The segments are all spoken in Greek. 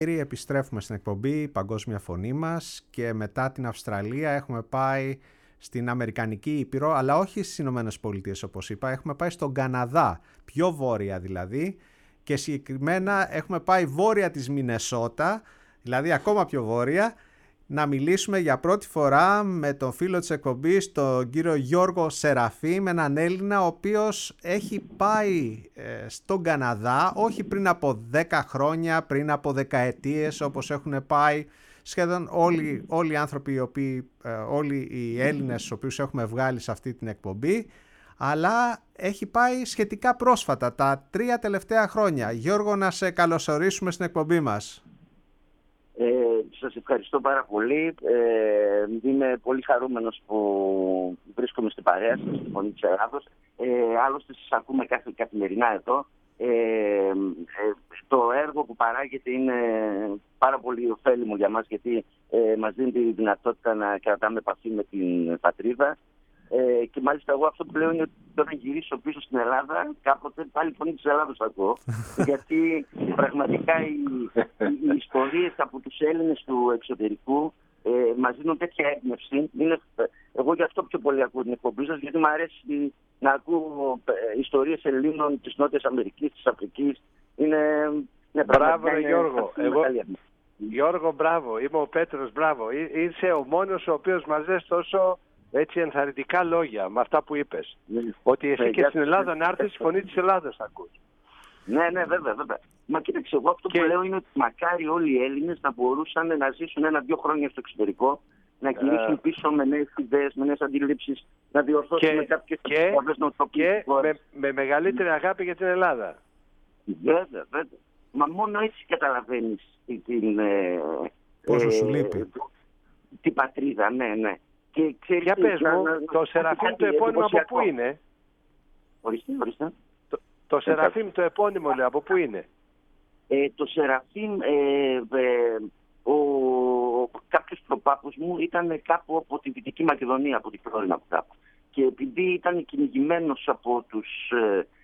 Επιστρέφουμε στην εκπομπή Παγκόσμια Φωνή μας και μετά την Αυστραλία έχουμε πάει στην Αμερικανική Ήπειρο, αλλά όχι στις Ηνωμένες Πολιτείες όπως είπα, έχουμε πάει στον Καναδά, πιο βόρεια δηλαδή, και συγκεκριμένα έχουμε πάει βόρεια της Μινεσότα, δηλαδή ακόμα πιο βόρεια, να μιλήσουμε για πρώτη φορά με τον φίλο της εκπομπής, τον κύριο Γιώργο Σεραφείμ, έναν Έλληνα ο οποίος έχει πάει στον Καναδά, όχι πριν από 10 χρόνια, πριν από δεκαετίες όπως έχουν πάει σχεδόν όλοι οι άνθρωποι, όλοι οι Έλληνες τους οποίους έχουμε βγάλει σε αυτή την εκπομπή, αλλά έχει πάει σχετικά πρόσφατα, τα 3 τελευταία χρόνια. Γιώργο, να σε καλωσορίσουμε στην εκπομπή μας. Σας ευχαριστώ πάρα πολύ. Είμαι πολύ χαρούμενος που βρίσκομαι στην παρέα σας, στη Φωνή της Ελλάδος. Άλλωστε σας ακούμε καθημερινά εδώ. Το έργο που παράγεται είναι πάρα πολύ ωφέλιμο για μας, γιατί μας δίνει τη δυνατότητα να κρατάμε επαφή με την πατρίδα. Και μάλιστα εγώ αυτό που λέω είναι ότι όταν γυρίσω πίσω στην Ελλάδα, κάποτε πάλι Φωνή της Ελλάδος θα ακούω. Γιατί πραγματικά οι ιστορίες από τους Έλληνες του εξωτερικού μας δίνουν τέτοια έμπνευση. Εγώ γι' αυτό πιο πολύ ακούω την εκπομπή σας, γιατί μου αρέσει να ακούω ιστορίες Ελλήνων της Νότιας Αμερικής, της Αφρικής. Μπράβο, Γιώργο. Γιώργο, μπράβο. Είμαι ο Πέτρος, μπράβο. Είσαι ο μόνος ο οποίος μας λες τόσο έτσι ενθαρρυντικά λόγια με αυτά που είπες. Ότι εσύ και στην Ελλάδα να έρθεις, η Φωνή της Ελλάδας θα ακούς. Ναι, βέβαια. Μα κοίταξε, εγώ αυτό που λέω είναι ότι μακάρι όλοι οι Έλληνες να μπορούσαν να ζήσουν 1-2 χρόνια στο εξωτερικό, να γυρίσουν πίσω με νέες ιδέες, με νέες αντιλήψεις, να διορθώσουν κάποιες problems νοοτροπίες. Και με μεγαλύτερη αγάπη για την Ελλάδα. Βέβαια. Μα μόνο έτσι καταλαβαίνεις πόσο σου λείπει την πατρίδα, ναι. Και ξέρεις, για πες μου, το Σεραφείμ το επώνυμο από πού είναι? Ορίστε. Το Σεραφείμ το επώνυμο, λέω, από πού είναι? Το Σεραφείμ, κάποιος προπάπους μου ήταν κάπου από τη Δυτική Μακεδονία, από την Φλόρινα από κάπου. Και επειδή ήταν κυνηγημένος από τους...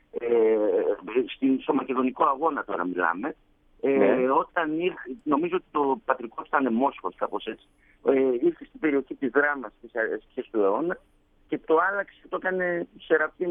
στο Μακεδονικό αγώνα τώρα μιλάμε, όταν ήρθε, νομίζω ότι το πατρικό ήταν Μόσχος, κάπως έτσι, ήρθε στην περιοχή της Δράμας στις αρχές του αιώνα και το άλλαξε, το έκανε Σεραφείμ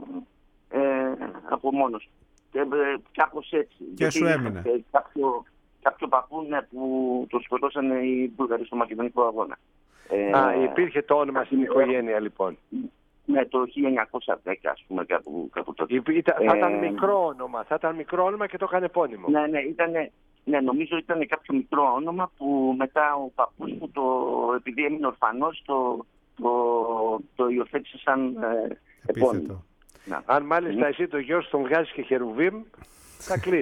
από μόνος. Κάπως έτσι. Και σου έμεινε. Κάποιο παππού που το σκοτώσανε οι Βούλγαροι στο Μακεδονικό αγώνα. Υπήρχε το όνομα στην οικογένεια λοιπόν. Ναι, το 1910 ας πούμε κάπου τότε. Θα ήταν μικρό όνομα και το έκανε επώνυμο. Ναι, νομίζω ήταν κάποιο μικρό όνομα που μετά ο παππούς μου, επειδή έμεινε ορφανός, το υιοθέτησε σαν επώνυμο. Αν μάλιστα εσύ το γιο τον βγάζεις και Χερουβίμ, θα κλείσει.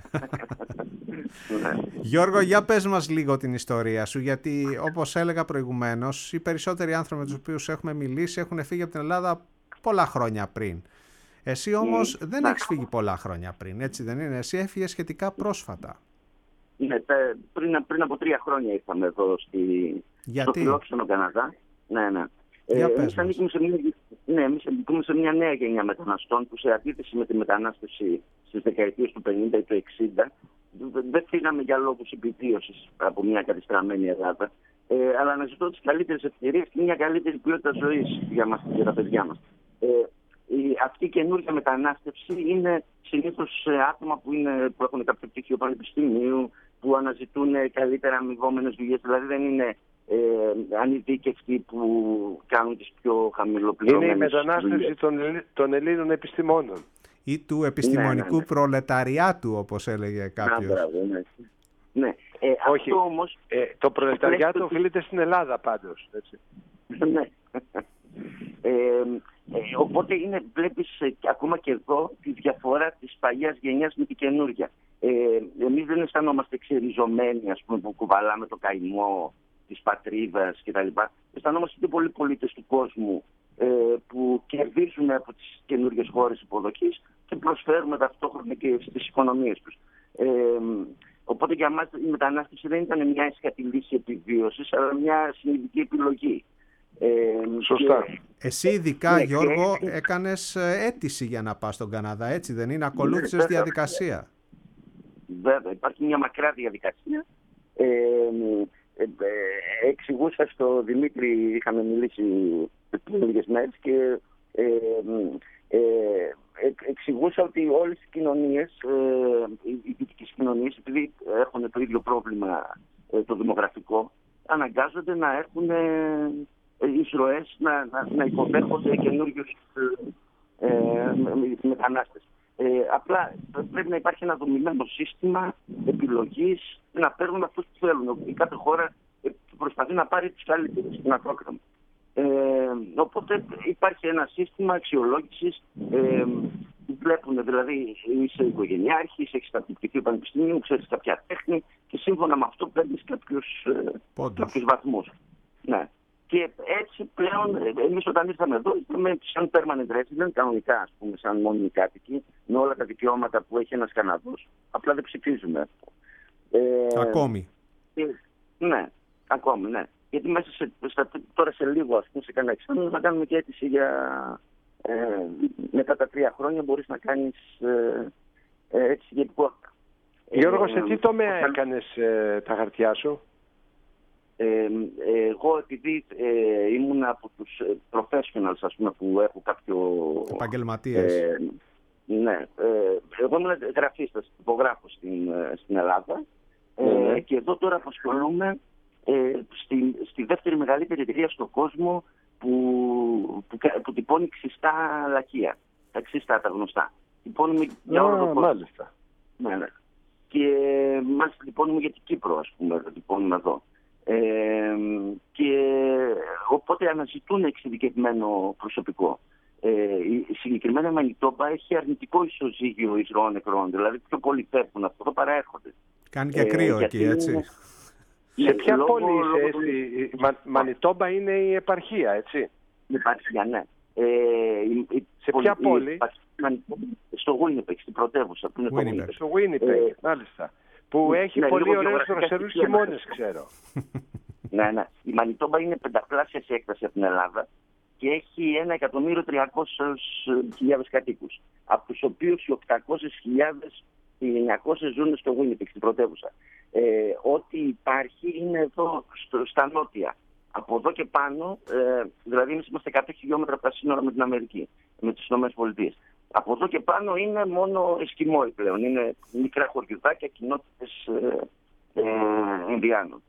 Γιώργο, για πες μας λίγο την ιστορία σου, γιατί όπως έλεγα προηγουμένως, οι περισσότεροι άνθρωποι με τους οποίους έχουμε μιλήσει έχουν φύγει από την Ελλάδα πολλά χρόνια πριν. Εσύ όμως δεν έχεις φύγει πολλά χρόνια πριν, έτσι δεν είναι? Εσύ έφυγες σχετικά πρόσφατα. Ναι, πριν από 3 χρόνια ήρθαμε εδώ στο φιλόξενο Καναδά. Ναι. Εμείς ανήκουμε σε μια νέα γενιά μεταναστών που σε αντίθεση με τη μετανάστευση στις δεκαετίες του 50 ή του 60 δεν φύγαμε για λόγους επιβίωσης από μια κατεστραμμένη Ελλάδα, αλλά αναζητώ τις καλύτερες ευκαιρίες και μια καλύτερη ποιότητα ζωής για μας και για τα παιδιά μας. Αυτή η καινούργια μετανάστευση είναι συνήθως άτομα που έχουν κάποιο πτυχίο πανεπιστημίου, που αναζητούν καλύτερα αμοιβόμενες δουλειές, δηλαδή δεν είναι ανειδίκευτοι που κάνουν τις πιο χαμηλοπληρωμένες. Είναι η μετανάστευση των Ελλήνων επιστημόνων. Ή του επιστημονικού προλεταριάτου, όπως έλεγε κάποιος. Ναι. Όχι, αυτό όμως, το προλεταριάτο οφείλεται στην Ελλάδα πάντως. Έτσι. Ναι. Οπότε βλέπεις ακόμα και εδώ τη διαφορά της παλιάς γενιάς με την καινούργια. Εμείς δεν αισθανόμαστε ξεριζωμένοι, ας πούμε, που κουβαλάμε το καημό της πατρίδας κτλ. Αισθανόμαστε και πολλοί πολίτες του κόσμου που κερδίζουν από τις καινούργιες χώρες υποδοχής και προσφέρουμε ταυτόχρονα και στις οικονομίες τους. Οπότε για μας η μετανάστευση δεν ήταν μια έσχατη λύση επιβίωσης, αλλά μια συνειδητή επιλογή. Σωστά. Εσύ ειδικά, Γιώργο, έκανες αίτηση για να πας στον Καναδά, έτσι δεν είναι? Ακολούθησες διαδικασία. Βέβαια, υπάρχει μια μακρά διαδικασία. Εξηγούσα στο Δημήτρη, είχαμε μιλήσει πριν λίγες μέρες και εξηγούσα ότι όλες οι κοινωνίες, οι δυτικές κοινωνίες, επειδή έχουν το ίδιο πρόβλημα το δημογραφικό, αναγκάζονται να έχουν εισρωές, να υποδέχονται καινούριους μετανάστες. Απλά πρέπει να υπάρχει ένα δομημένο σύστημα επιλογής, να παίρνουν αυτούς που θέλουν. Η κάθε χώρα προσπαθεί να πάρει τους καλύτερους στην ακρόκραμμα. Οπότε υπάρχει ένα σύστημα αξιολόγησης που βλέπουν, δηλαδή είσαι οικογενειάρχης, έχεις καταπληκτικό πανεπιστήμιο, ξέρεις κάποια τέχνη και σύμφωνα με αυτό παίρνεις κάποιους βαθμούς. Ναι. Και έτσι πλέον, εμείς όταν ήρθαμε εδώ, ήρθαμε σαν permanent resident, κανονικά, ας πούμε, σαν μόνιμοι κάτοικοι, με όλα τα δικαιώματα που έχει ένας Καναδός. Απλά δεν ψηφίζουμε. Ακόμη. Ναι, ακόμη, ναι. Γιατί μέσα τώρα σε λίγο, ας πούμε, σε κανένα εξάμηνο, θα κάνουμε και αίτηση για... μετά τα 3 χρόνια μπορείς να κάνεις αίτηση για υπηκότητα. Γιώργο, σε τι τομέα έκανες τα χαρτιά σου? Εγώ επειδή ήμουν από τους professionals, ας πούμε, που έχω κάποιο... Επαγγελματίες. Ναι. Εγώ ήμουν γραφίστας, τυπογράφος στην Ελλάδα και εδώ τώρα απασχολούμαι στη δεύτερη μεγαλύτερη εταιρεία στον κόσμο που τυπώνει ξιστά λακεία. Τα ξιστά, τα γνωστά. Τυπώνουμε για όλο τον κόσμο. Μάλιστα. Ναι. Και μάλιστα τυπώνουμε για την Κύπρο, ας πούμε, το τυπώνουμε εδώ. Και οπότε αναζητούν εξειδικευμένο προσωπικό. Η συγκεκριμένη Μανιτόμπα έχει αρνητικό ισοζύγιο εισρώων νεκρών, δηλαδή πιο πολλοί πέφτουν από εδώ παρά έρχονται. Κάνει και κρύο εκεί, έτσι. Σε ποια πόλη είσαι? Η Μανιτόμπα είναι η επαρχία, έτσι? Η επαρχία, ναι. Σε ποια πόλη? Στο Winnipeg, στην πρωτεύουσα. Στο Winnipeg, μάλιστα. Που έχει πολύ ωραίους δροσερούς χειμώνες, ξέρω. Ναι. Η Μανιτόμπα είναι 5πλάσια σε έκταση από την Ελλάδα και έχει 1.300.000 κατοίκους, από τους οποίους οι 800.000 οι 900 ζουν στο Winnipeg, στην πρωτεύουσα. Ό,τι υπάρχει είναι εδώ στα νότια. Από εδώ και πάνω, δηλαδή εμείς είμαστε 100 χιλιόμετρα από τα σύνορα με την Αμερική, με τις ΗΠΑ. Από εδώ και πάνω είναι μόνο Εσκιμόοι πλέον. Είναι μικρά χωριουδάκια, κοινότητες Ινδιάνων.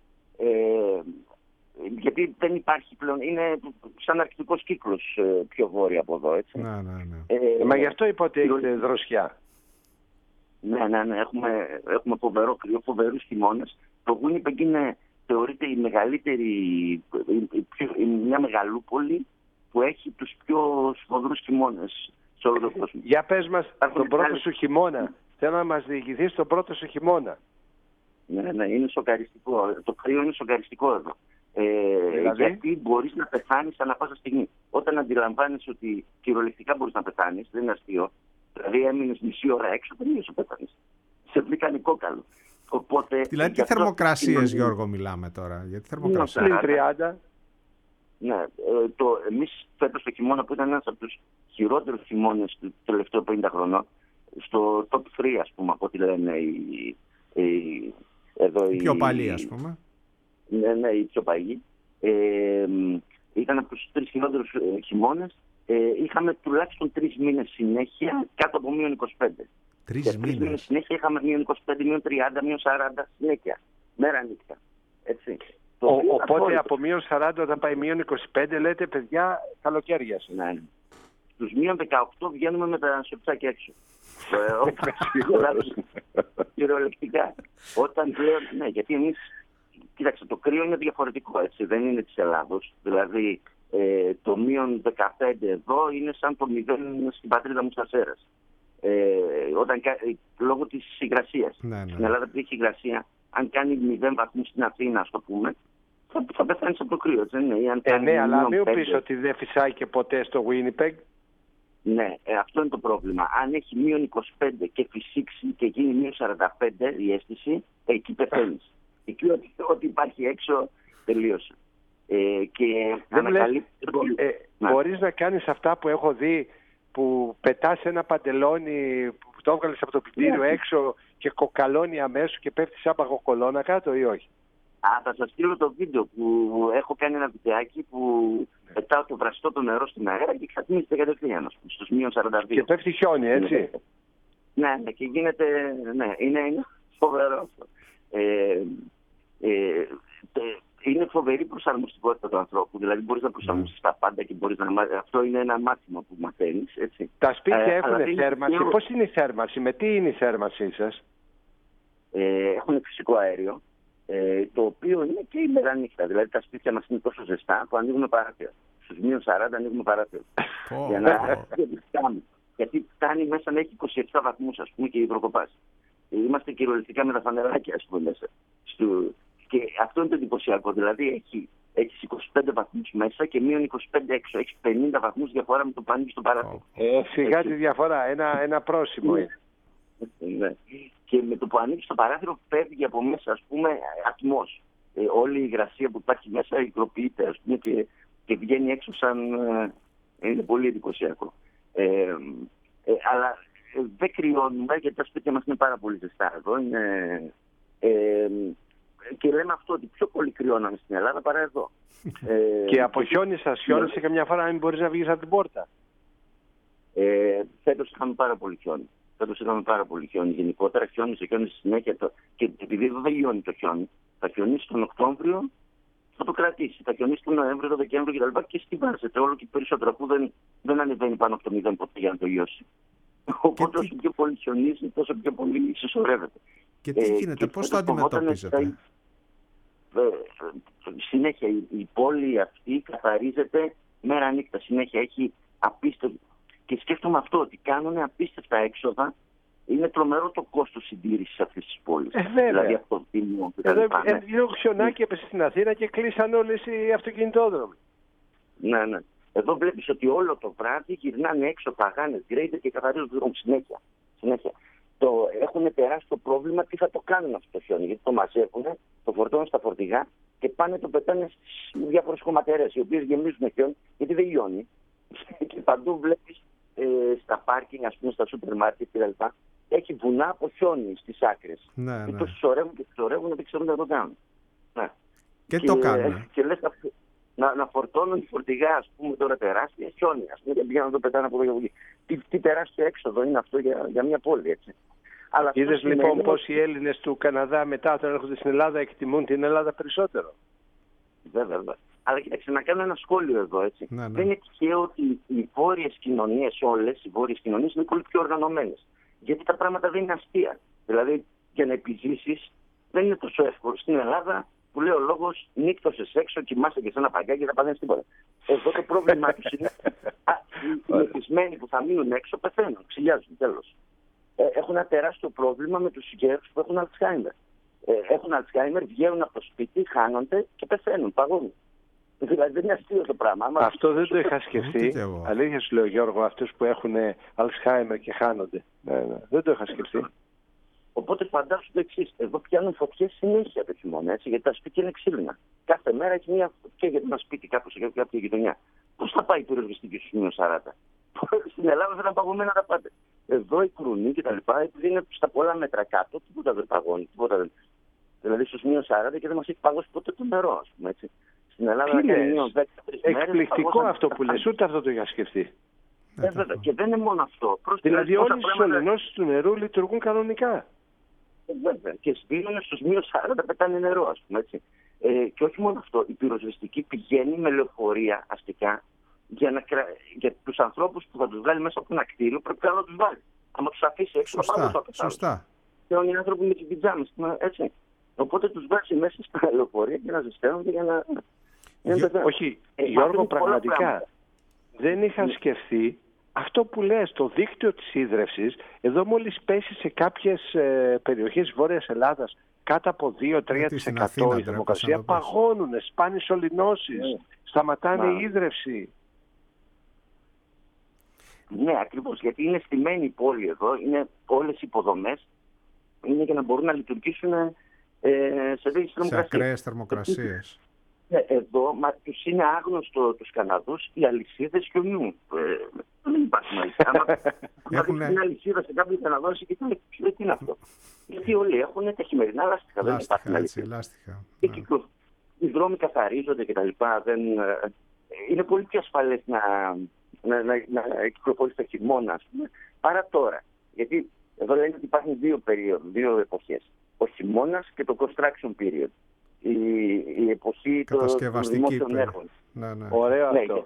Γιατί δεν υπάρχει πλέον, είναι σαν αρκτικός κύκλος πιο βόρεια από εδώ, έτσι. Ναι. Μα γι' αυτό είπα ότι έχετε δροσιά. Ναι. Έχουμε φοβερό κρύο, φοβερούς χειμώνες. Το Winnipeg θεωρείται η μεγαλύτερη, μια μεγαλούπολη που έχει τους πιο σφοδρούς χειμώνες σε όλο τον κόσμο. Για πες μας τον πρώτο σου χειμώνα. Θέλω να μας διηγηθείς τον πρώτο σου χειμώνα. Ναι, είναι σοκαριστικό. Το κρύο είναι σοκαριστικό εδώ. Δηλαδή? Γιατί μπορείς να πεθάνεις ανά πάσα στιγμή. Όταν αντιλαμβάνεσαι ότι κυριολεκτικά μπορείς να πεθάνεις, δεν είναι αστείο. Δηλαδή έμεινες μισή ώρα έξω, δεν σου πεθάνεις. Σε βρήκαν κόκαλο. Οπότε, δηλαδή τι θερμοκρασίες, Γιώργο, μιλάμε τώρα? Γιατί θερμοκρασίες? 30. Ναι, εμείς φέτος το χειμώνα που ήταν ένας από τους χειρότερους χειμώνες του τελευταίου 50 χρονών, στο top 3, ας πούμε, από ό,τι λένε οι πιο παλιοί, ας πούμε. Ναι, οι πιο παλιοί. Ήταν από τους 3 χειρότερους χειμώνες. Είχαμε τουλάχιστον 3 μήνες συνέχεια κάτω από -25. 3 μήνες συνέχεια είχαμε -25, -30, -40 συνέχεια. Μέρα νύχτα. Έτσι. Οπότε από -40 όταν πάει -25 λέτε παιδιά καλοκαίρια. Ναι. Στους -18 βγαίνουμε με τα σοψάκια έξω. Κυριολεκτικά. Όταν πλέον, ναι, γιατί εμείς, κοίταξε, το κρύο είναι διαφορετικό, έτσι, δεν είναι της Ελλάδος. Δηλαδή το -15 εδώ είναι σαν το 0 στην πατρίδα μου στα Σέρας. Λόγω της υγρασίας. Ναι. Στην Ελλάδα που έχει υγρασία, αν κάνει 0 βαθμούς στην Αθήνα, ας το πούμε, θα πεθάνεις από το κρύο, έτσι, ναι, αλλά μην πεις ότι δεν φυσάει και ποτέ στο Winnipeg. Ναι, αυτό είναι το πρόβλημα. Αν έχει -25 και φυσήξει και γίνει -45 η αίσθηση, εκεί πεθαίνεις. Εκεί ό,τι υπάρχει έξω τελείωσε. Και μπορείς να κάνεις αυτά που έχω δει, που πετάς ένα παντελόνι που το έβγαλες από το πλυντήριο έξω και κοκαλώνει αμέσως και πέφτει σαν παγοκολώνα κάτω ή όχι? Θα σας στείλω το βίντεο που έχω κάνει ένα βιντεάκι που πετάω το βραστό το νερό στην αέρα και ξαπνίζεται κατευθείαν στους -42. Και πέφτει χιόνι, έτσι. Ναι, και γίνεται, ναι, είναι φοβερό αυτό. Είναι φοβερή προσαρμοστικότητα του ανθρώπου. Δηλαδή μπορείς να προσαρμοστείς τα πάντα και μπορείς να μάθεις. Αυτό είναι ένα μάθημα που μαθαίνεις, έτσι. Τα σπίτια έχουν θέρμανση. Πώς είναι η θέρμανση, με τι είναι η θέρμανσή σας? Έχουν φυσικό αέριο, το οποίο είναι και ημέρα-νύχτα. Δηλαδή τα σπίτια μας είναι τόσο ζεστά που ανοίγουμε παράθυρα. Στους -40 ανοίγουμε παράθυρα. Για να γιατί φτάνει μέσα να έχει 27 βαθμούς, ας πούμε, και υδροκοπάς. Είμαστε κυριολεκτικά με τα φανεράκια, ας πούμε, μέσα. Και αυτό είναι το εντυπωσιακό. Δηλαδή έχει 25 βαθμούς μέσα και -25 έξω. Έχει 50 βαθμούς διαφορά με το που ανοίγει στο παράθυρο. Σιγά τη διαφορά. Ένα πρόσημο είναι. Ναι. Και με το που ανοίξει το παράθυρο φεύγει από μέσα, ας πούμε, ατμός. Όλη η υγρασία που υπάρχει μέσα υγροποιείται, ας πούμε, και βγαίνει έξω σαν... είναι πολύ εντυπωσιακό. Αλλά δεν κρυώνουμε, γιατί τα σπίτια μας είναι πάρα πολύ ζεστά εδώ. Και λέμε αυτό, ότι πιο πολύ κρυώναμε στην Ελλάδα παρά εδώ. Και από χιόνι σας χιόνισε καμιά φορά, αν μπορείς να βγεις από την πόρτα? Φέτος είχαμε πάρα πολύ χιόνι. Γενικότερα χιόνισε συνέχεια. Και επειδή εδώ δεν λιώνει το χιόνι, θα χιονίσει τον Οκτώβριο, θα το κρατήσει. Θα χιονίσει τον Νοέμβριο, τον Δεκέμβριο κτλ. Και στιβάζεται όλο και περισσότερο, αφού δεν ανεβαίνει πάνω από το 0 ποτέ για να το λιώσει. Οπότε όσο πιο πολύ χιονίζει, τόσο πιο πολύ συσσωρεύεται. Και τι γίνεται, πώς το αντιμετωπίζετε? Συνέχεια η πόλη αυτή καθαρίζεται μέρα-νύχτα. Συνέχεια έχει απίστευτο. Και σκέφτομαι αυτό, ότι κάνουν απίστευτα έξοδα. Είναι τρομερό το κόστος συντήρησης αυτής της πόλης. Δηλαδή αυτό λίγο χιονάκι έπεσε στην Αθήνα και κλείσαν όλες οι αυτοκινητόδρομοι. Ναι. Εδώ βλέπεις ότι όλο το βράδυ γυρνάνε έξω παγάνες, γκρέιντερ και καθαρίζουν τους δρόμους συνέχεια. Έχουν τεράστιο πρόβλημα τι θα το κάνουν αυτό το χιόνι. Γιατί το μαζεύουν, το φορτώνουν στα φορτηγά και πάνε το πετάνε στις διάφορες χωματερές, οι οποίες γεμίζουν χιόνι, γιατί δεν λιώνει. Και παντού βλέπεις στα πάρκινγκ, ας πούμε, στα σούπερ μάρκετ κτλ. Έχει βουνά από χιόνι στις άκρες. Και το συσσωρεύουν και συσσωρεύουν, δεν ξέρουν να το κάνουν. Και το κάνουν. Και λες να φορτώνουν τη φορτηγά, ας πούμε, τώρα τεράστια χιόνι. Ας πούμε, και πηγαίνουν να το πετάνε από εδώ και από εκεί. Τι τεράστιο έξοδο είναι αυτό για μια πόλη, έτσι. Είδες λοιπόν πως οι Έλληνες του Καναδά μετά όταν έρχονται στην Ελλάδα εκτιμούν την Ελλάδα περισσότερο? Βέβαια. Αλλά κοίταξε, να κάνω ένα σχόλιο εδώ, έτσι. Δεν είναι τυχαίο ότι οι βόρειες κοινωνίες, όλες οι βόρειες κοινωνίες είναι πολύ πιο οργανωμένες. Γιατί τα πράγματα δεν είναι αστεία. Δηλαδή, για να επιζήσεις δεν είναι τόσο εύκολο. Στην Ελλάδα, που λέει ο λόγος, νύχτωσες έξω, κοιμάσαι και σε ένα παγκάκι και δεν παθαίνεις τίποτα. Εδώ το πρόβλημά τους είναι οι μεθυσμένοι που θα μείνουν έξω πεθαίνουν, ξυλιάζουν, τέλος. Έχουν ένα τεράστιο πρόβλημα με τους γέρους που έχουν Αλτσχάιμερ. Έχουν Αλτσχάιμερ, βγαίνουν από το σπίτι, χάνονται και πεθαίνουν, παγώνουν. Δηλαδή δεν είναι αστείο το πράγμα. Αυτό δεν το είχα σκεφτεί. Αλήθεια σου λέω, Γιώργο, αυτούς που έχουν Αλτσχάιμερ και χάνονται. Ναι, δεν το είχα σκεφτεί. Οπότε φαντάσου το εξής. Εδώ πιάνουν φωτιές συνέχεια το χειμώνα, έτσι, γιατί τα σπίτια είναι ξύλινα. Κάθε μέρα έχει μια φωτιά για ένα σπίτι κάπου σε κάποια γειτονιά. Πώς θα πάει η πυροσβεστική στους -40? Στην Ελλάδα δεν είναι παγωμένα τα πάντα. Εδώ η Κρουνή και τα λοιπά, επειδή είναι στα πολλά μέτρα κάτω, τίποτα δεν παγώνει. Δηλαδή στους -40 και δεν μας έχει παγώσει ποτέ το νερό, ας πούμε, έτσι. Στην Ελλάδα είναι εκπληκτικό αυτό που λες, ούτε αυτό το είχα σκεφτεί. Και δεν είναι μόνο αυτό. Δηλαδή όλες οι σωληνώσεις του νερού λειτουργούν κανονικά. Βέβαια. Και σβήνουν στους -40 πετάνε νερό, ας πούμε, έτσι. Και όχι μόνο αυτό. Η πυροσβεστική πηγαίνει με λεωφορεία αστικά για τους ανθρώπους που θα τους βγάλει μέσα από ένα κτίριο, πρέπει να τους βάλει. Αν τους αφήσει έξω, θα πάνε. Σωστά. Και είναι οι άνθρωποι με τις πιτζάμες, έτσι. Οπότε τους βάζει μέσα στα λεωφορεία για να ζεσταίνονται για να... Όχι, Γιώργο, πραγματικά δεν είχα σκεφτεί αυτό που λες, το δίκτυο της ίδρευσης. Εδώ μόλις πέσει σε κάποιες περιοχές Βόρειας Ελλάδας κάτω από 2-3% η θερμοκρασία, παγώνουνε, σπάνε σωληνώσεις, σταματάνε η ίδρυυση. Ναι, ακριβώς, γιατί είναι στημένη η πόλη εδώ, είναι όλες οι υποδομές, είναι για να μπορούν να λειτουργήσουν σε ακραίες θερμοκρασίες. Εδώ τους είναι άγνωστο τους Καναδούς οι αλυσίδες χιονιού. Δεν υπάρχει μάλιστα. Αν δεις μια αλυσίδα σε κάποιον Καναδό, και τι είναι αυτό. Γιατί όλοι έχουν τα χειμερινά λάστιχα. Δεν υπάρχει λάστιχα. Οι δρόμοι καθαρίζονται κτλ. Είναι πολύ πιο ασφαλές να κυκλοφορείς το χειμώνα, ας πούμε, παρά τώρα. Γιατί εδώ λένε ότι υπάρχουν δύο εποχές. Ο χειμώνας και το construction period. Η εποχή των δημόσιων έργων. Ναι. Ωραίο αυτό.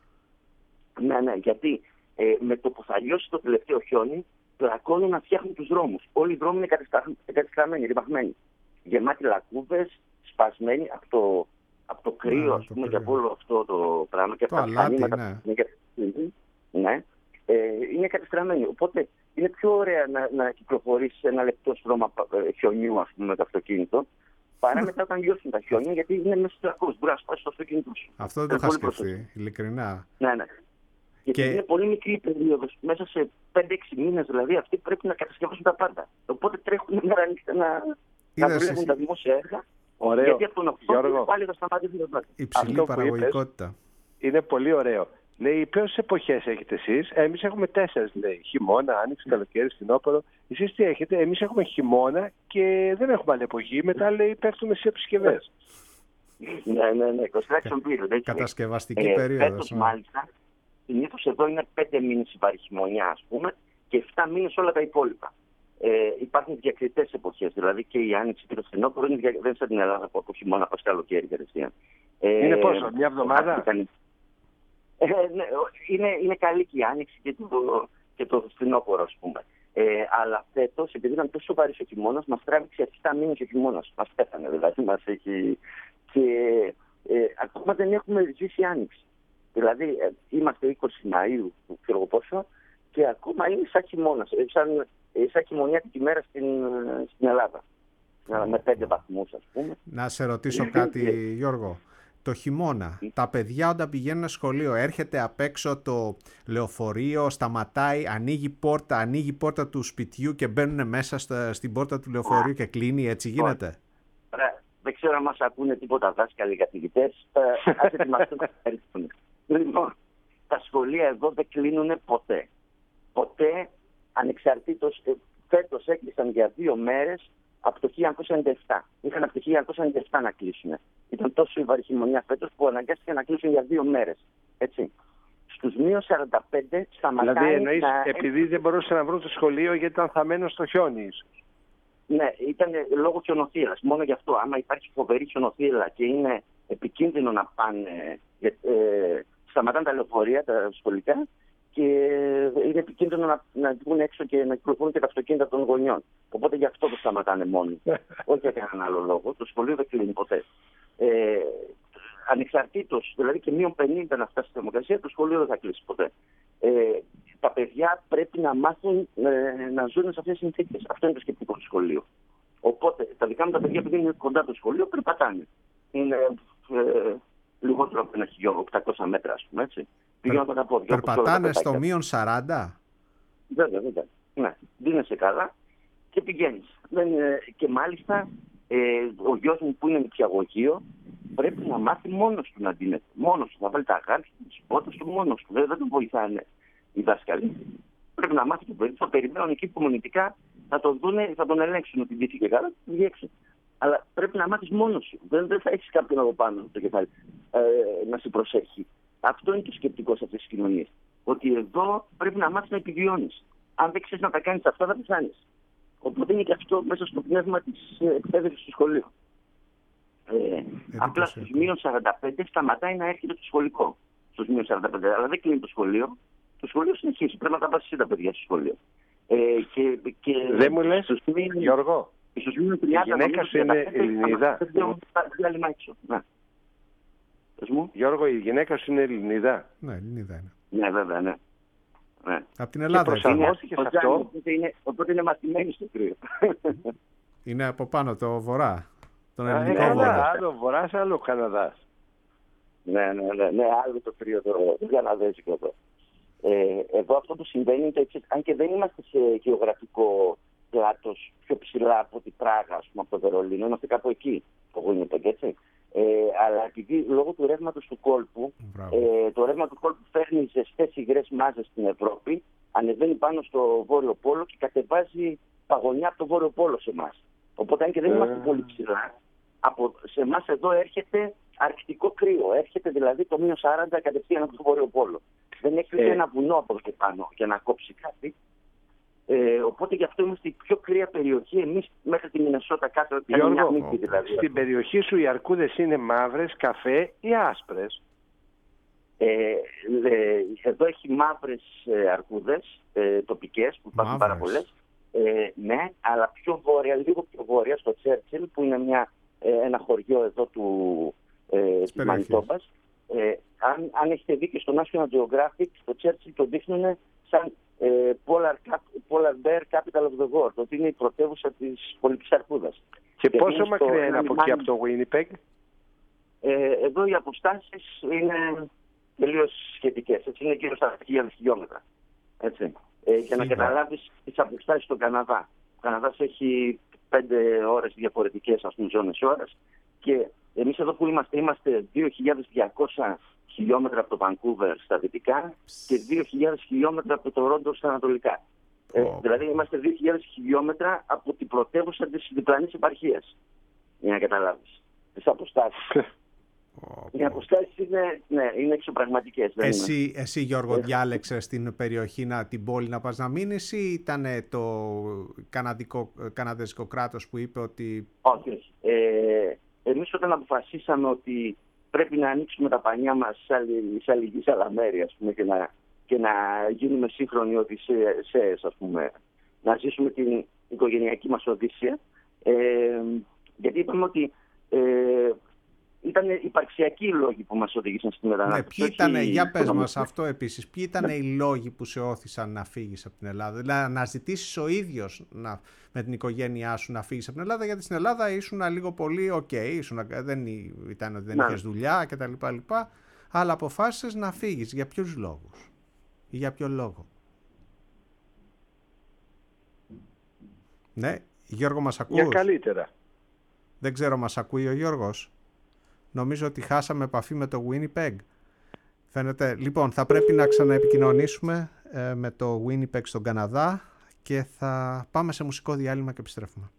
Γιατί με το που θα λιώσει το τελευταίο χιόνι, πλακώνουν να φτιάχνουν τους δρόμους. Όλοι οι δρόμοι είναι κατεστραμμένοι, ρημαγμένοι. Γεμάτοι λακκούβες, σπασμένοι από το κρύο, ας πούμε, και από όλο αυτό το πράγμα. Και το αλάτι, ναι. Είναι κατεστραμμένοι. Οπότε είναι πιο ωραία να κυκλοφορείς σε ένα λεπτό στρώμα χιονιού, ας πούμε, με το αυτοκίνητο, παρά μετά όταν λιώσουν τα χιόνια, γιατί είναι μέσα στους λακκούβες. Μπορεί να σπάσει το αυτοκίνητο σου. Αυτό δεν το είχα σκεφτεί, ειλικρινά. Ναι. Γιατί είναι πολύ μικρή η περίοδος. Μέσα σε 5-6 μήνες δηλαδή αυτοί πρέπει να κατασκευάσουν τα πάντα. Οπότε τρέχουν μέρα νύχτα να δουλεύουν τα δημόσια έργα. Ωραίο. Γιατί από τον Οκτώβριο πάλι θα σταματήσει το πράγμα. Υψηλή παραγωγικότητα. Είναι πολύ ωραίο. Λέει, ποιες εποχές έχετε εσείς? Εμείς έχουμε 4, λέει. Χειμώνα, άνοιξη, καλοκαίρι, φθινόπωρο. Εσείς τι έχετε? Εμείς έχουμε χειμώνα και δεν έχουμε άλλη εποχή. Μετά, λέει, πέφτουμε σε επισκευές. Ναι. Construction period. Κατασκευαστική περίοδος. Φέτος, μάλιστα, συνήθως εδώ είναι 5 μήνες υπάρχει χειμωνιά, ας πούμε, και 7 μήνες όλα τα υπόλοιπα. Υπάρχουν διακριτές εποχές, δηλαδή και η άνοιξη και το φθινόπωρο δεν είναι σαν την Ελλάδα που από χειμώνα προς καλοκαίρι κατευθείαν. Είναι πόσο, μια εβδομάδα? Ναι, είναι καλή και η άνοιξη και το φθινόπωρο, ας πούμε. Αλλά φέτος, επειδή ήταν τόσο βαρύς ο χειμώνας, μας τράβηξε 7 μήνες ο χειμώνας. Μας πέθανε, δηλαδή μας έχει. Και ακόμα δεν έχουμε ζήσει άνοιξη. Δηλαδή, είμαστε 20 Μαΐου, ξέρω πόσο, και ακόμα είναι σαν χειμώνας, σαν χειμωνιάτικη μέρα στην Ελλάδα. Με 5 βαθμούς, ας πούμε. Να σε ρωτήσω κάτι, Γιώργο. Το χειμώνα, τα παιδιά όταν πηγαίνουν σχολείο, έρχεται απ' έξω το λεωφορείο, σταματάει, ανοίγει πόρτα του σπιτιού και μπαίνουν μέσα στην πόρτα του λεωφορείου και κλείνει, έτσι γίνεται? Δεν ξέρω αν μας ακούνε τίποτα δάσκαλοι καθηγητές. Ας ετοιμαστούν να ευχαριστούν. Λοιπόν, τα σχολεία εδώ δεν κλείνουν ποτέ. Ποτέ, ανεξαρτήτως. Φέτος έκλεισαν για 2 μέρες από το 1997. Είχαν από το 1997 να κλείσουν. Ήταν τόσο η βαρυχημονία φέτος που αναγκάστηκαν να κλείσουν για 2 μέρες. Έτσι. Στους -45 σταματάει. Δηλαδή εννοείς επειδή δεν μπορούσαν να βρουν το σχολείο γιατί ήταν θαμμένο στο χιόνι, ίσως? Ναι, ήταν λόγω χιονοθύελλας. Μόνο γι' αυτό. Άμα υπάρχει φοβερή χιονοθύελλα και είναι επικίνδυνο να πάνε, σταματάνε τα λεωφορεία, τα σχολικά, και είναι επικίνδυνο να βγουν έξω και να κυκλοφορούν και τα αυτοκίνητα των γονιών. Οπότε γι' αυτό το σταματάνε μόνοι. Όχι για κανέναν άλλο λόγο. Το σχολείο δεν κλείνει ποτέ. Ανεξαρτήτως, δηλαδή και -50 να φτάσει στη θερμοκρασία, το σχολείο δεν θα κλείσει ποτέ. Τα παιδιά πρέπει να μάθουν να ζουν σε αυτές τις συνθήκες. Αυτό είναι το σκεπτικό του σχολείου. Οπότε τα δικά μου τα παιδιά, επειδή είναι κοντά το σχολείο, περπατάνε. Είναι λιγότερο από 1.800 μέτρα, ας πούμε, έτσι. Περπατάνε στο -40. Βέβαια. Ναι, δίνεσαι καλά και πηγαίνεις. Και μάλιστα ο γιος μου που είναι νηπιαγωγείο πρέπει να μάθει μόνος του να δίνεται. Μόνος του, να βάλει τα γάλια του, τις πότες του μόνος του. Δεν τον βοηθάνε οι δάσκαλοι. Πρέπει να μάθει το παιδί. Θα περιμένουν εκεί υπομονητικά να τον δούνε, θα τον ελέγξουν ότι ντύθηκε καλά, θα τον διέξουν. Αλλά πρέπει να μάθεις μόνος σου. Δεν θα έχεις κάποιον από πάνω το κεφάλι να σε προσέχει. Αυτό είναι το σκεπτικό σε αυτές τις κοινωνίες. Ότι εδώ πρέπει να μάθεις να επιβιώνεις. Αν δεν ξέρεις να τα κάνεις αυτά, θα πεθάνεις. Οπότε είναι και αυτό μέσα στο πνεύμα της εκπαίδευσης του σχολείου. Απλά στους -45 σταματάει να έρχεται το σχολικό. Στους -45, αλλά δεν κλείνει το σχολείο. Το σχολείο συνεχίζει. Πρέπει να τα πας εσύ τα παιδιά στο σχολείο. Δεν μου λες, Γιώργο, η γυναίκα σου είναι Ελληνίδα? Γιώργο, η γυναίκα σου είναι Ελληνίδα? Ναι, Ελληνίδα είναι. Ναι, βέβαια, ναι. Από την Ελλάδα. Προσαρμόστηκε σε αυτό. Οπότε είναι μαθημένη στο κρύο. Είναι από πάνω το βορρά. Τον ελληνικό βορρά. Άλλο βορράς, άλλο Καναδάς. Ναι, άλλο το κρύο το καναδέζικο εδώ. Εδώ αυτό που συμβαίνει είναι το εξής. Αν και δεν είμαστε σε γεωγραφικό πλάτος πιο ψηλά από την Πράγα, ας πούμε, από το Βερολίνο, είμαστε κάπου εκεί, το Winnipeg, έτσι. Αλλά επειδή λόγω του ρεύματος του κόλπου, το ρεύμα του κόλπου φέρνει ζεστές υγρές μάζες στην Ευρώπη, ανεβαίνει πάνω στο Βόρειο Πόλο και κατεβάζει παγωνιά από το Βόρειο Πόλο σε εμάς. Οπότε αν και δεν είμαστε πολύ ψηλά, σε εμάς εδώ έρχεται αρκτικό κρύο. Έρχεται δηλαδή το -40 κατευθείαν από το Βόρειο Πόλο. Δεν έχει ένα βουνό από εκεί πάνω για να κόψει κάτι. Οπότε γι' αυτό είμαστε η πιο κρύα περιοχή εμείς μέχρι τη Μινεσότα κάτω. Γιώργο, δηλαδή. Στην περιοχή σου οι αρκούδες είναι μαύρες, καφέ ή άσπρες? Εδώ έχει μαύρες αρκούδες τοπικές που υπάρχουν πάρα πολλές. Ναι, αλλά πιο βόρεια, λίγο πιο βόρεια στο Τσέρτσιλ που είναι ένα χωριό εδώ της Μανιτόμπας. Αν έχετε δει και στο National Geographic, το Τσέρτσιλ το δείχνουν σαν Polar Bear Capital of the World, ότι είναι η πρωτεύουσα της πολικής αρκούδας. Και πόσο μακριά είναι από εκεί από το Winnipeg? Εδώ οι αποστάσεις είναι τελείως σχετικές. Έτσι, είναι γύρω στα 10.000 χιλιόμετρα. Έτσι. Για να καταλάβεις τις αποστάσεις στον Καναδά. Ο Καναδάς έχει 5 ώρες διαφορετικές ζώνες ώρας και εμείς εδώ που είμαστε 2.200 χιλιόμετρα από το Βανκούβερ στα δυτικά και 2.000 χιλιόμετρα από το Τορόντο στα ανατολικά. Δηλαδή είμαστε 2.000 χιλιόμετρα από την πρωτεύουσα της διπλανής επαρχίας. Για να καταλάβεις τις αποστάσεις. Οι αποστάσεις είναι εξωπραγματικές. Εσύ Γιώργο διάλεξες την περιοχή, την πόλη να πας να μείνεις ή ήταν το καναδέζικο κράτος που είπε ότι... Όχι. Εμείς όταν αποφασίσαμε ότι πρέπει να ανοίξουμε τα πανιά μας σε άλλη γη, σε άλλα μέρη, ας πούμε, και να γίνουμε σύγχρονοι οδυσσέες, ας πούμε, να ζήσουμε την οικογενειακή μας οδύσσια, γιατί είπαμε ότι ήταν υπαρξιακοί οι λόγοι που μας οδήγησαν στη μετανάστευση. Ποιοι ήταν, για πες μας αυτό επίσης, ποιοι ήταν οι λόγοι που σε όθησαν να φύγεις από την Ελλάδα? Δηλαδή να ζητήσεις ο ίδιος με την οικογένειά σου να φύγεις από την Ελλάδα, γιατί στην Ελλάδα ήσουν λίγο πολύ δεν ήταν ότι δεν είχες δουλειά κτλ. Αλλά αποφάσισες να φύγεις. Για ποιους λόγους ή για ποιο λόγο? Ναι, Γιώργο, μας ακούς? Για καλύτερα. Δεν ξέρω, μας ακούει ο Γιώργος? Νομίζω ότι χάσαμε επαφή με το Winnipeg. Φαίνεται. Λοιπόν, θα πρέπει να ξαναεπικοινωνήσουμε με το Winnipeg στον Καναδά και θα πάμε σε μουσικό διάλειμμα και επιστρέφουμε.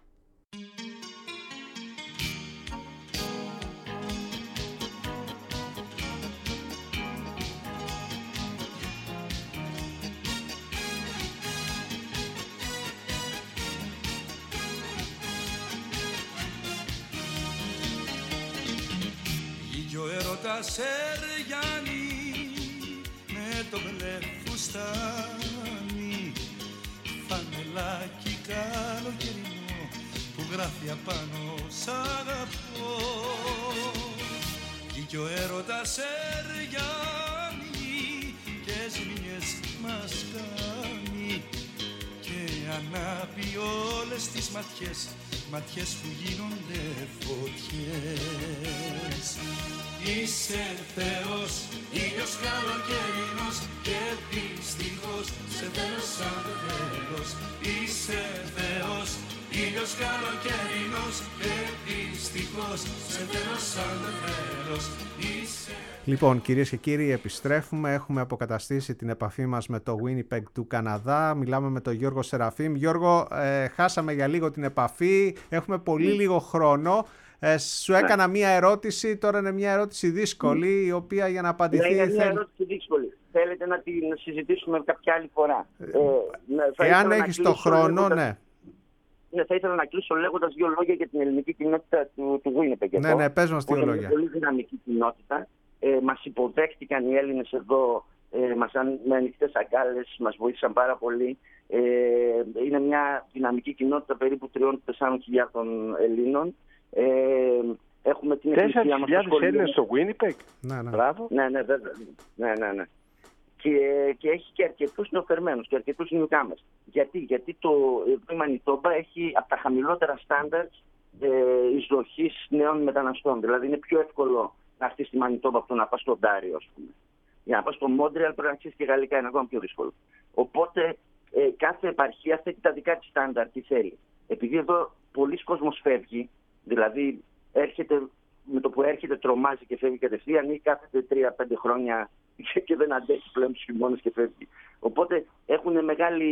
Σεργιάννη με το μπλε φουστάνι, φανελάκι καλοκαιρινό που γράφει απάνω σ' αγαπώ. Κι ο έρωτας Σεργιάννη και ζημιές μας κάνει και ανάπει όλες τις ματιές που γίνονται φωτιές. Είσαι Θεός, ήλιος καλοκαιρινός και δυστυχώς σε θέλω σαν τέλος. Είσαι Θεός, ήλιος καλοκαιρινός και δυστυχώς σε θέλω σαν τέλος. Λοιπόν, κυρίες και κύριοι, επιστρέφουμε. Έχουμε αποκαταστήσει την επαφή μας με το Winnipeg του Καναδά. Μιλάμε με τον Γιώργο Σεραφείμ. Γιώργο, χάσαμε για λίγο την επαφή. Έχουμε πολύ λίγο χρόνο. Σου έκανα μία ερώτηση, τώρα είναι μία ερώτηση δύσκολη, η οποία για να απαντηθεί... Είναι μία ερώτηση δύσκολη. Θέλετε να την συζητήσουμε κάποια άλλη φορά? Εάν έχεις το χρόνο, ναι. Ναι, θα ήθελα να κλείσω λέγοντας 2 λόγια για την ελληνική κοινότητα του Winnipeg. Ναι, πες μας 2 λόγια. Είναι πολύ δυναμική κοινότητα. Μας υποδέχτηκαν οι Έλληνες εδώ, με ανοιχτές αγκάλες, μας βοήθησαν πάρα πολύ. Είναι μια δυναμική κοινότητα περίπου 3-4 χιλιάδων Ελλήνων. Έχουμε την 4.000 Έλληνες στο Winnipeg. Ναι. Μπράβο. Ναι, βέβαια. Ναι. Και έχει και αρκετούς νεοφερμένους και αρκετούς newcomers. Γιατί η Μανιτόμπα έχει από τα χαμηλότερα στάνταρτς εισδοχής νέων μεταναστών. Δηλαδή είναι πιο εύκολο να έρθεις στη Μανιτόμπα από το να πας στο Οντάριο, ας πούμε. Για να πας στο Μόντρεαλ πρέπει να ξέρεις και γαλλικά, είναι ακόμα πιο δύσκολο. Οπότε κάθε επαρχία θέτει τα δικά της στάνταρτ, τι θέλει. Επειδή εδώ πολλοί κόσμος φεύγει, δηλαδή έρχεται με το που έρχεται τρομάζει και φεύγει κατευθείαν, ή κάθεται 3-5 χρόνια και δεν αντέχει πλέον τους χειμώνες και φεύγει. Οπότε έχουν μεγάλη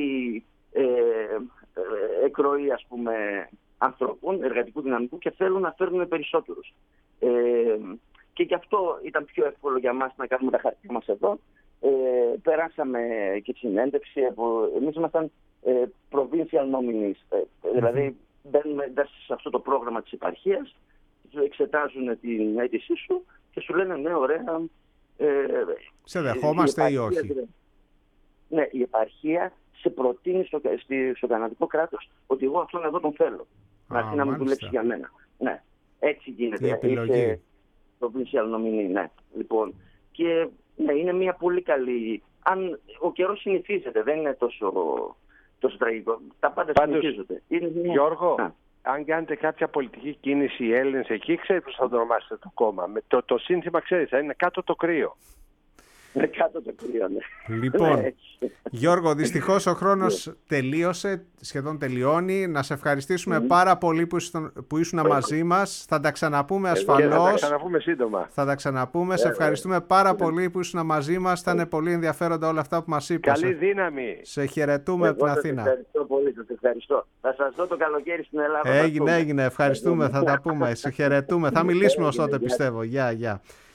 εκροή, ας πούμε, ανθρώπων, εργατικού δυναμικού, και θέλουν να φέρνουν περισσότερους. Και γι' αυτό ήταν πιο εύκολο για μας να κάνουμε τα χαρτιά μας εδώ. Περάσαμε και τη συνέντευξη. Εμείς ήμασταν provincial nominees, δηλαδή μπαίνουμε σε αυτό το πρόγραμμα της επαρχίας, εξετάζουν την αίτησή σου και σου λένε ναι, ωραία. Σε δεχόμαστε ή όχι? Ναι, η επαρχία σε προτείνει στο καναδικό κράτος ότι εγώ αυτόν εδώ τον θέλω. Να έρθει να μου δουλέψει για μένα. Ναι, έτσι γίνεται. Η επιλογή. Provincial nominee, ναι. Λοιπόν, και ναι, είναι μια πολύ καλή. Αν ο καιρός συνηθίζεται, δεν είναι τόσο τραγικό. Τα πάντα συνηθίζονται. Γιώργο, αν κάνετε κάποια πολιτική κίνηση οι Έλληνες εκεί, ξέρετε πώς θα το ονομάσετε το κόμμα. Το σύνθημα, ξέρετε, θα είναι κάτω το κρύο. Κάτω το κρύο, ναι. Λοιπόν, Γιώργο, δυστυχώς ο χρόνος τελείωσε, σχεδόν τελειώνει. Να σε ευχαριστήσουμε πάρα πολύ που ήσουν μαζί μας. Θα τα ξαναπούμε ασφαλώς. Θα τα ξαναπούμε σύντομα. Θα τα ξαναπούμε. Σε ευχαριστούμε πάρα πολύ που ήσουν μαζί μας. Ήταν πολύ ενδιαφέροντα όλα αυτά που μας είπες. Καλή δύναμη. Σε χαιρετούμε από την Αθήνα. Ευχαριστώ πολύ, σας ευχαριστώ. Θα σας δω το καλοκαίρι στην Ελλάδα. Έγινε. Ευχαριστούμε. Θα τα πούμε. Σε χαιρετούμε. Θα μιλήσουμε ως τότε, πιστεύω. Γεια.